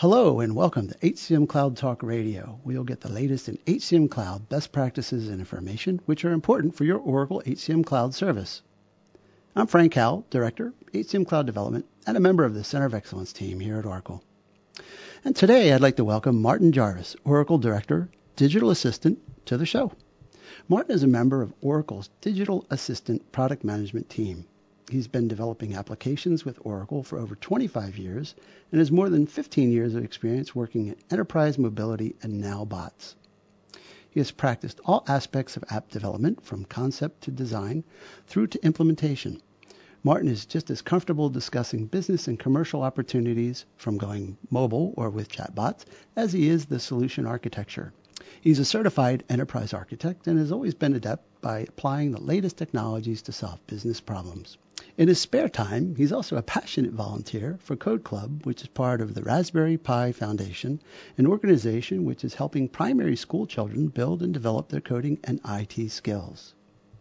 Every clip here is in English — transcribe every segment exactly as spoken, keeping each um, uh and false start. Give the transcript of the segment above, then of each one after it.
Hello and welcome to H C M Cloud Talk Radio, where you'll get the latest in H C M Cloud best practices and information which are important for your Oracle H C M Cloud service. I'm Frank Howell, Director, H C M Cloud Development, and a member of the Center of Excellence team here at Oracle. And today I'd like to welcome Martin Jarvis, Oracle Director, Digital Assistant, to the show. Martin is a member of Oracle's Digital Assistant Product Management team. He's been developing applications with Oracle for over twenty-five years and has more than fifteen years of experience working in enterprise mobility and now bots. He has practiced all aspects of app development from concept to design through to implementation. Martin is just as comfortable discussing business and commercial opportunities from going mobile or with chatbots as he is the solution architecture. He's a certified enterprise architect and has always been adept by applying the latest technologies to solve business problems. In his spare time, he's also a passionate volunteer for Code Club, which is part of the Raspberry Pi Foundation, an organization which is helping primary school children build and develop their coding and I T skills.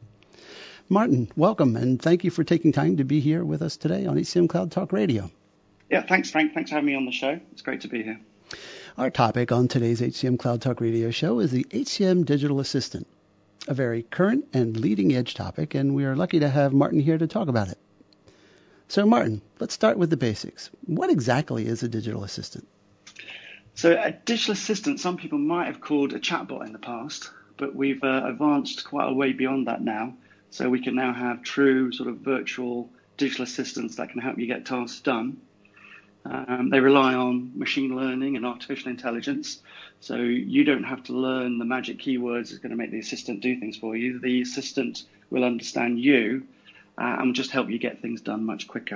Martin, welcome, and thank you for taking time to be here with us today on H C M Cloud Talk Radio. Yeah, thanks, Frank. Thanks for having me on the show. It's great to be here. Our topic on today's H C M Cloud Talk Radio show is the H C M Digital Assistant, a very current and leading-edge topic, and we are lucky to have Martin here to talk about it. So, Martin, let's start with the basics. What exactly is a digital assistant? So a digital assistant, some people might have called a chatbot in the past, but we've uh, advanced quite a way beyond that now. So we can now have true sort of virtual digital assistants that can help you get tasks done. Um, they rely on machine learning and artificial intelligence. So you don't have to learn the magic keywords that's going to make the assistant do things for you. The assistant will understand you uh, and just help you get things done much quicker.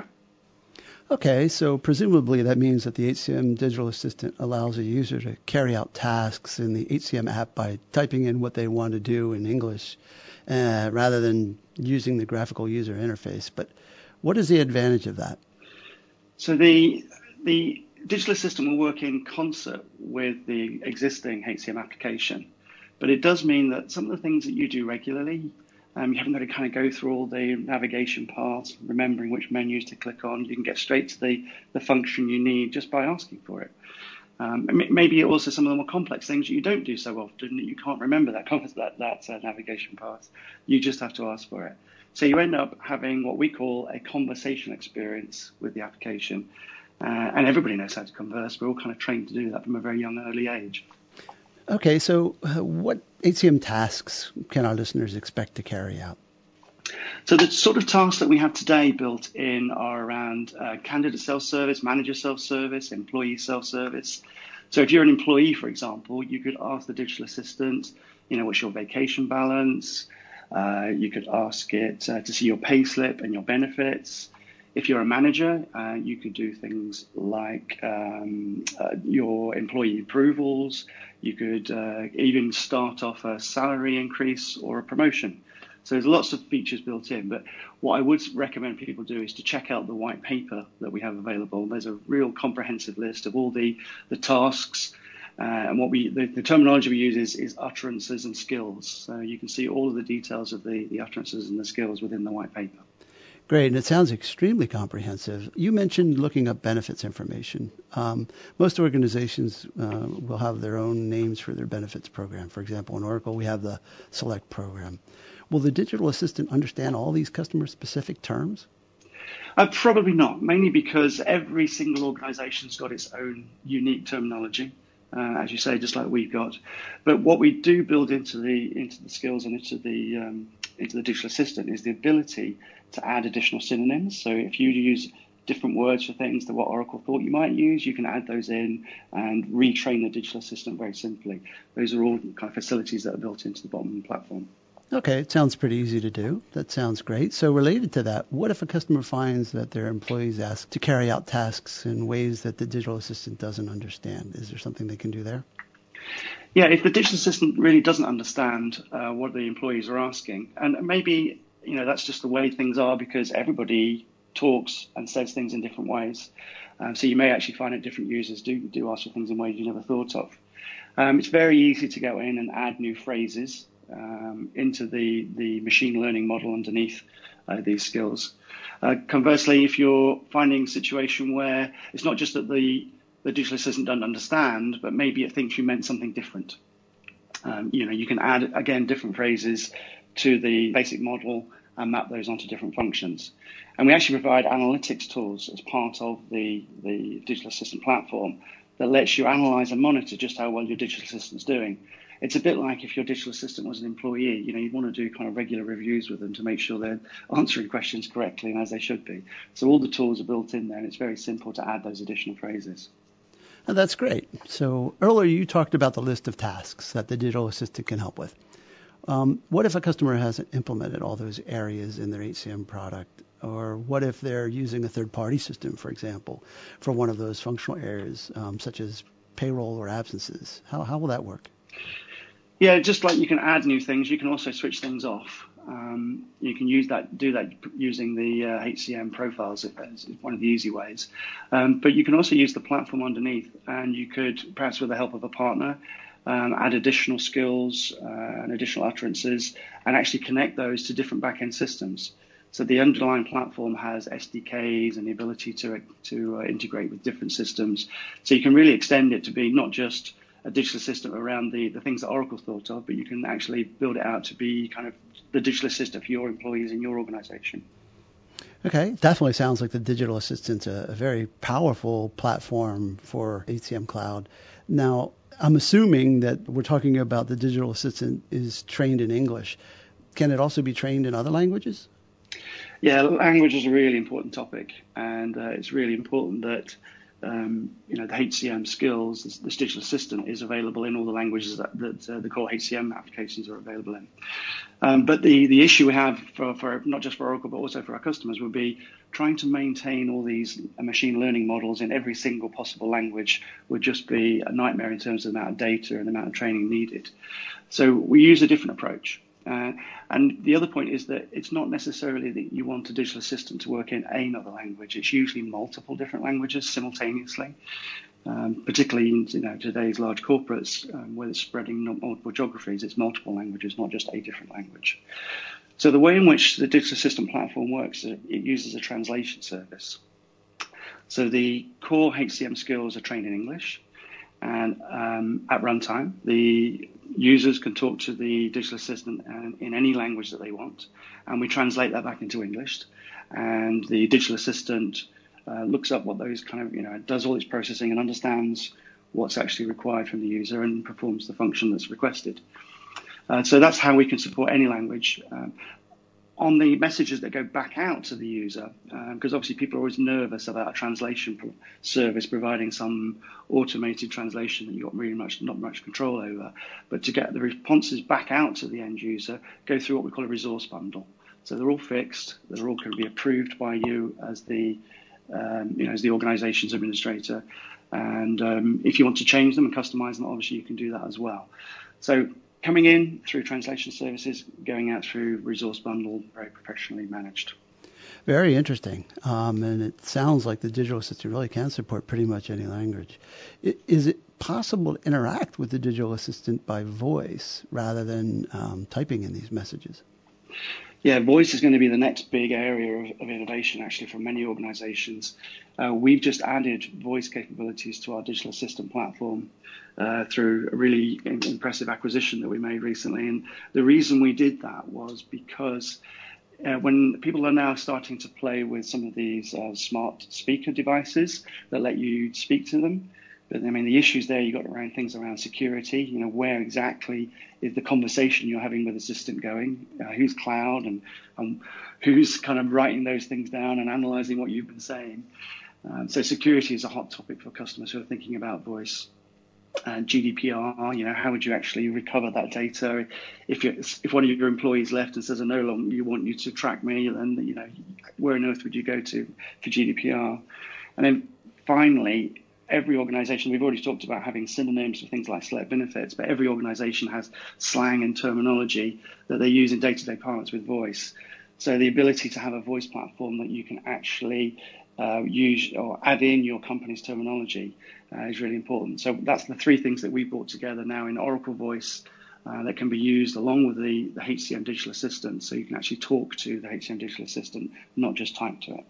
Okay, so presumably that means that the H C M Digital Assistant allows a user to carry out tasks in the H C M app by typing in what they want to do in English uh, rather than using the graphical user interface. But what is the advantage of that? So the the digital assistant will work in concert with the existing H C M application, but it does mean that some of the things that you do regularly, um, you haven't got to kind of go through all the navigation paths, remembering which menus to click on. You can get straight to the, the function you need just by asking for it. Um, maybe also some of the more complex things that you don't do so often that you can't remember that that, that uh, navigation path. You just have to ask for it. So you end up having what we call a conversational experience with the application. Uh, and everybody knows how to converse. We're all kind of trained to do that from a very young, early age. Okay, so uh, what H C M tasks can our listeners expect to carry out? So the sort of tasks that we have today built in are around uh, candidate self-service, manager self-service, employee self-service. So if you're an employee, for example, you could ask the digital assistant, you know, what's your vacation balance? Uh, you could ask it uh, to see your pay slip and your benefits. If you're a manager, uh, you could do things like um, uh, your employee approvals. You could uh, even start off a salary increase or a promotion. So there's lots of features built in. But what I would recommend people do is to check out the white paper that we have available. There's a real comprehensive list of all the, the tasks. Uh, and what we the, the terminology we use is, is utterances and skills. So you can see all of the details of the, the utterances and the skills within the white paper. Great, and it sounds extremely comprehensive. You mentioned looking up benefits information. Um, most organizations uh, will have their own names for their benefits program. For example, in Oracle, we have the Select program. Will the digital assistant understand all these customer-specific terms? Uh, probably not, mainly because every single organization's got its own unique terminology. Uh, as you say, just like we've got. But what we do build into the into the skills and into the um, into the digital assistant is the ability to add additional synonyms. So if you use different words for things than what Oracle thought you might use, you can add those in and retrain the digital assistant very simply. Those are all kind of facilities that are built into the bottom of the platform. Okay, it sounds pretty easy to do. That sounds great. So related to that, what if a customer finds that their employees ask to carry out tasks in ways that the digital assistant doesn't understand? Is there something they can do there? Yeah, if the digital assistant really doesn't understand uh, what the employees are asking, and maybe you know that's just the way things are because everybody talks and says things in different ways. Um, so you may actually find that different users do do ask for things in ways you never thought of. Um, it's very easy to go in and add new phrases um, into the, the machine learning model underneath uh, these skills. Uh, conversely, if you're finding a situation where it's not just that the the digital assistant doesn't understand, but maybe it thinks you meant something different. Um, you know, you can add, again, different phrases to the basic model and map those onto different functions. And we actually provide analytics tools as part of the, the digital assistant platform that lets you analyze and monitor just how well your digital assistant is doing. It's a bit like if your digital assistant was an employee, you know, you'd want to do kind of regular reviews with them to make sure they're answering questions correctly and as they should be. So all the tools are built in there, and it's very simple to add those additional phrases. Oh, that's great. So earlier you talked about the list of tasks that the digital assistant can help with. Um, what if a customer hasn't implemented all those areas in their H C M product? Or what if they're using a third-party system, for example, for one of those functional areas, um, such as payroll or absences? How, how will that work? Yeah, just like you can add new things, you can also switch things off. Um, you can use that, do that using the uh, H C M profiles as one of the easy ways. Um, but you can also use the platform underneath, and you could, perhaps with the help of a partner, um, add additional skills uh, and additional utterances, and actually connect those to different back-end systems. So the underlying platform has S D Ks and the ability to to uh, integrate with different systems. So you can really extend it to be not just a digital assistant around the, the things that Oracle thought of, but you can actually build it out to be kind of the digital assistant for your employees in your organization. Okay, definitely sounds like the digital assistant's a, a very powerful platform for H C M Cloud. Now, I'm assuming that we're talking about the digital assistant is trained in English. Can it also be trained in other languages? Yeah, language is a really important topic, and uh, it's really important that um, you know the H C M skills, this, this digital assistant, is available in all the languages that, that uh, the core H C M applications are available in. Um, but the, the issue we have for, for not just for Oracle but also for our customers would be trying to maintain all these machine learning models in every single possible language would just be a nightmare in terms of the amount of data and the amount of training needed. So we use a different approach. Uh, and the other point is that it's not necessarily that you want a digital assistant to work in another language. It's usually multiple different languages simultaneously, um, particularly in you know, today's large corporates um, where it's spreading multiple geographies. It's multiple languages, not just a different language. So the way in which the digital assistant platform works, it uses a translation service. So the core H C M skills are trained in English. And um, at runtime, the users can talk to the digital assistant in any language that they want, and we translate that back into English. And the digital assistant uh, looks up what those kind of, you know, does all its processing and understands what's actually required from the user and performs the function that's requested. Uh, so that's how we can support any language. Um, on the messages that go back out to the user, because um, obviously people are always nervous about a translation pro- service providing some automated translation that you've got really much, not much control over. But to get the responses back out to the end user, go through what we call a resource bundle. So they're all fixed, they're all going to be approved by you as the, um, you know, as the organization's administrator. And um, if you want to change them and customize them, obviously you can do that as well. So coming in through translation services, going out through resource bundle, very professionally managed. Very interesting. Um, and it sounds like the digital assistant really can support pretty much any language. It, is it possible to interact with the digital assistant by voice rather than um, typing in these messages? Yeah, voice is going to be the next big area of, of innovation, actually, for many organizations. Uh, we've just added voice capabilities to our digital assistant platform uh, through a really impressive acquisition that we made recently. And the reason we did that was because uh, when people are now starting to play with some of these uh, smart speaker devices that let you speak to them, but I mean, the issues there, you've got around things around security, you know, where exactly is the conversation you're having with the assistant going, uh, who's cloud and, and who's kind of writing those things down and analyzing what you've been saying. Um, so security is a hot topic for customers who are thinking about voice. And G D P R, you know, how would you actually recover that data? If you if one of your employees left and says, I no longer want you to track me, then, you know, where on earth would you go to for G D P R? And then finally, every organization, we've already talked about having synonyms for things like select benefits, but every organization has slang and terminology that they use in day-to-day parlance with voice. So the ability to have a voice platform that you can actually uh, use or add in your company's terminology uh, is really important. So that's the three things that we brought together now in Oracle Voice uh, that can be used along with the, the H C M Digital Assistant, so you can actually talk to the H C M Digital Assistant, not just type to it.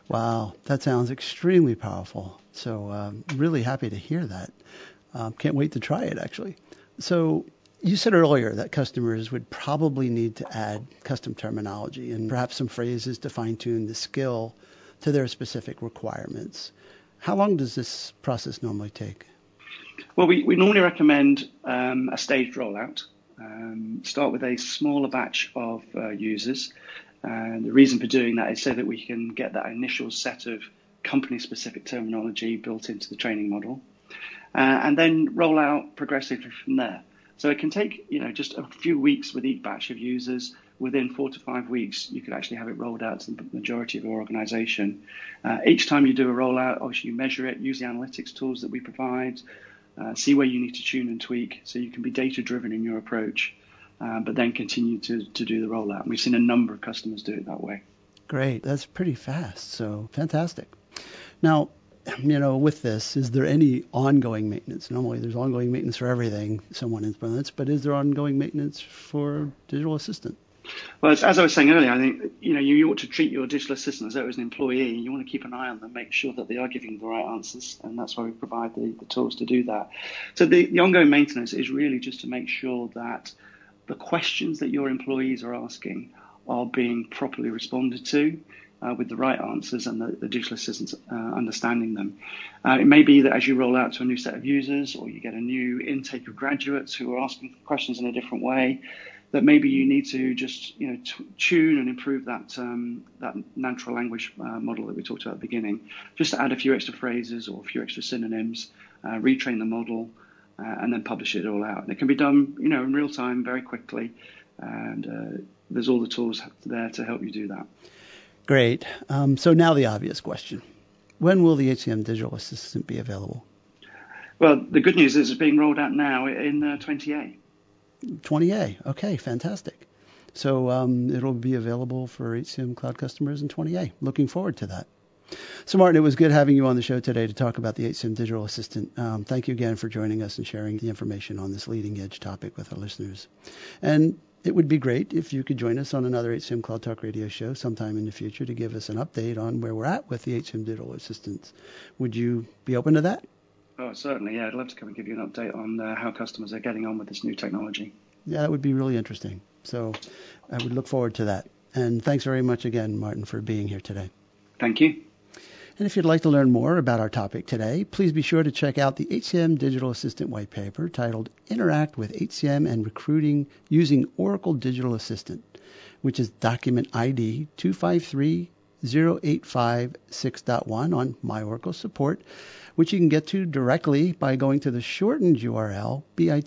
Wow, that sounds extremely powerful. So um, really happy to hear that. Um, can't wait to try it, actually. So you said earlier that customers would probably need to add custom terminology and perhaps some phrases to fine-tune the skill to their specific requirements. How long does this process normally take? Well, we, we normally recommend um, a staged rollout. Um, start with a smaller batch of uh, users. And the reason for doing that is so that we can get that initial set of company-specific terminology built into the training model, uh, and then roll out progressively from there. So it can take, you know, just a few weeks with each batch of users. Within four to five weeks, you could actually have it rolled out to the majority of your organization. Uh, each time you do a rollout, obviously you measure it, use the analytics tools that we provide, uh, see where you need to tune and tweak, so you can be data-driven in your approach. Uh, but then continue to, to do the rollout. And we've seen a number of customers do it that way. Great. That's pretty fast. So fantastic. Now, you know, with this, is there any ongoing maintenance? Normally there's ongoing maintenance for everything someone implements, but is there ongoing maintenance for Digital Assistant? Well, as, as I was saying earlier, I think, you know, you, you ought to treat your digital assistant as though it was an employee. You want to keep an eye on them, make sure that they are giving the right answers, and that's why we provide the, the tools to do that. So the, the ongoing maintenance is really just to make sure that the questions that your employees are asking are being properly responded to uh, with the right answers, and the, the digital assistants uh, understanding them. Uh, it may be that as you roll out to a new set of users, or you get a new intake of graduates who are asking questions in a different way, that maybe you need to just, you know, t- tune and improve that um, that natural language uh, model that we talked about at the beginning, just to add a few extra phrases or a few extra synonyms, uh, retrain the model, Uh, and then publish it all out. And it can be done, you know, in real time, very quickly. And uh, there's all the tools there to help you do that. Great. Um, so now the obvious question. When will the H C M Digital Assistant be available? Well, the good news is it's being rolled out now in uh, twenty A. twenty A. Okay, fantastic. So um, it'll be available for H C M Cloud customers in twenty A. Looking forward to that. So, Martin, it was good having you on the show today to talk about the H C M Digital Assistant. Um, thank you again for joining us and sharing the information on this leading-edge topic with our listeners. And it would be great if you could join us on another H C M Cloud Talk Radio show sometime in the future to give us an update on where we're at with the H C M Digital Assistant. Would you be open to that? Oh, certainly, yeah. I'd love to come and give you an update on uh, how customers are getting on with this new technology. Yeah, that would be really interesting. So I would look forward to that. And thanks very much again, Martin, for being here today. Thank you. And if you'd like to learn more about our topic today, please be sure to check out the H C M Digital Assistant white paper titled Interact with H C M and Recruiting Using Oracle Digital Assistant, which is document I D two five three zero eight five six point one on My Oracle Support, which you can get to directly by going to the shortened U R L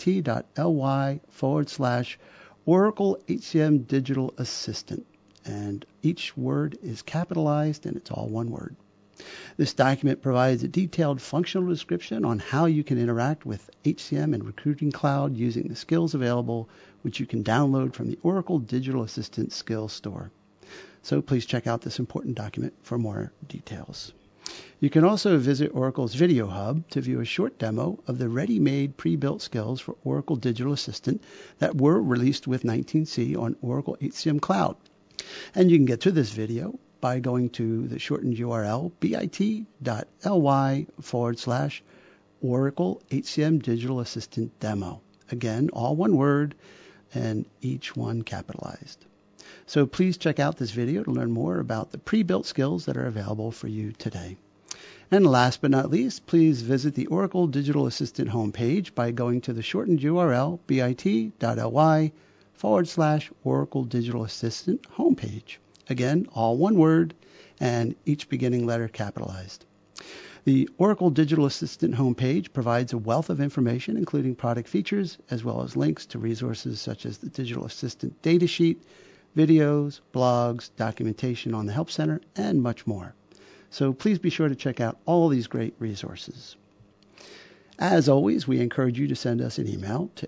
bit.ly forward slash Oracle H C M Digital Assistant. And each word is capitalized and it's all one word. This document provides a detailed functional description on how you can interact with H C M and Recruiting Cloud using the skills available, which you can download from the Oracle Digital Assistant Skills Store. So please check out this important document for more details. You can also visit Oracle's Video Hub to view a short demo of the ready-made pre-built skills for Oracle Digital Assistant that were released with nineteen C on Oracle H C M Cloud. And you can get to this video by going to the shortened U R L bit.ly forward slash Oracle H C M Digital Assistant Demo. Again, all one word and each one capitalized. So please check out this video to learn more about the pre-built skills that are available for you today. And last but not least, please visit the Oracle Digital Assistant homepage by going to the shortened U R L bit.ly forward slash Oracle Digital Assistant homepage. Again, all one word and each beginning letter capitalized. The Oracle Digital Assistant homepage provides a wealth of information, including product features, as well as links to resources such as the Digital Assistant datasheet, videos, blogs, documentation on the Help Center, and much more. So please be sure to check out all these great resources. As always, we encourage you to send us an email to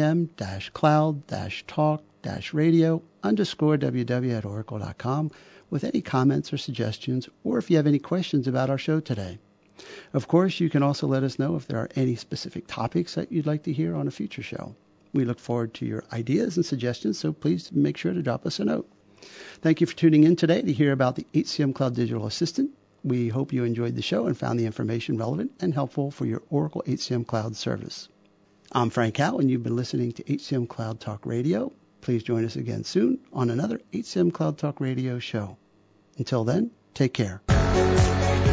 hcm-cloud-talk-radio underscore ww at oracle dot com with any comments or suggestions, or if you have any questions about our show today. Of course, you can also let us know if there are any specific topics that you'd like to hear on a future show. We look forward to your ideas and suggestions, so please make sure to drop us a note. Thank you for tuning in today to hear about the H C M Cloud Digital Assistant. We hope you enjoyed the show and found the information relevant and helpful for your Oracle H C M Cloud service. I'm Frank Howe, and you've been listening to H C M Cloud Talk Radio. Please join us again soon on another H C M Cloud Talk Radio show. Until then, take care.